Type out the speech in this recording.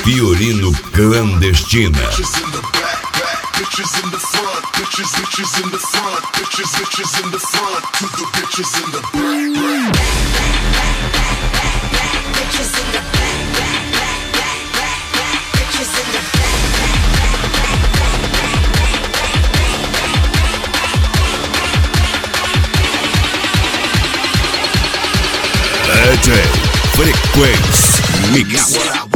Fiorino Clandestina. Bitches in the front, bitches in the front, bitches in the front, to the bitches in the back. Bitches in the back, bitches in the DJ Frequência Mix.